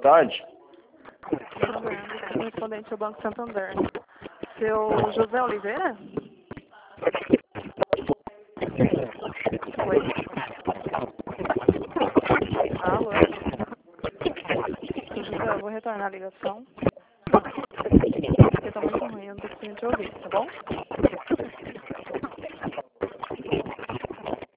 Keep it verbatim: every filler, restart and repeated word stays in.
tarde. Correspondente ao Banco Santander. Seu José Oliveira? Oi? Alô? Seu José, eu vou retornar a ligação. Porque tá muito ruim, eu não tô conseguindo te ouvir, tá bom?